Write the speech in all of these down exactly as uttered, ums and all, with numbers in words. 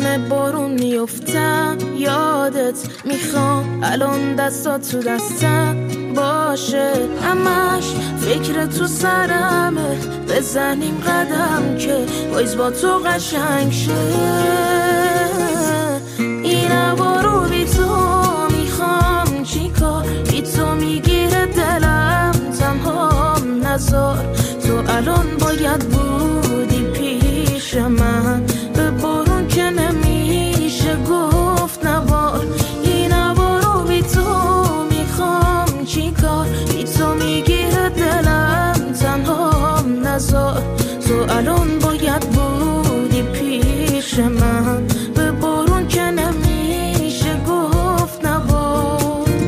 همه بارون میفتم یادت میخوام الان دستات تو دستم باشه همش فکر تو سرمه بزنیم قدم که بایز با تو قشنگ شه این هوا رو بی تو میخوام چیکار بی تو میگیره دلم تنهام نذار تو الان باید بودی پیش من به بارون که نمیشه گفت نبار این هوا رو بی تو میخوام چیکار بی تو میگیره دلم تنهام نذار تو الان باید بودی پیش من به بارون که نمیشه گفت نبار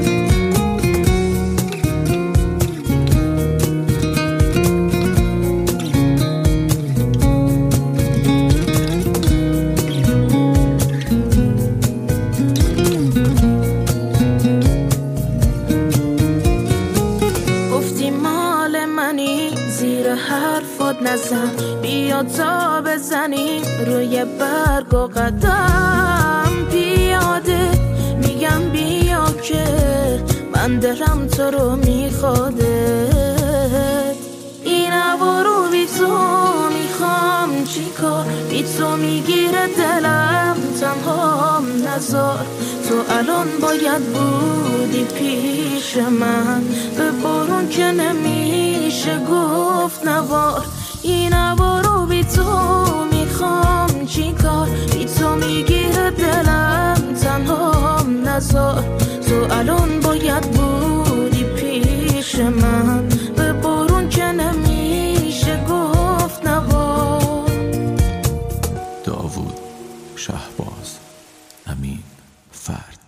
حرفات نزن بیا تا بزنیم روی برگ و قدم پیاده میگم بیا که من دلم تو رو میخواده این هوا رو بی تو میخوام چیکار بی تو میگیره دلم تنهام نذار تو الان باید بودی پیش من به بارون که نمیشه گفت نوار این هوا رو بی تو میخوام چیکار بی تو میگیره دلم تنهام نذار تو الان باید بودی پیش من به بارون که نمیشه گفت نوار داوود شهباز، امین فرد.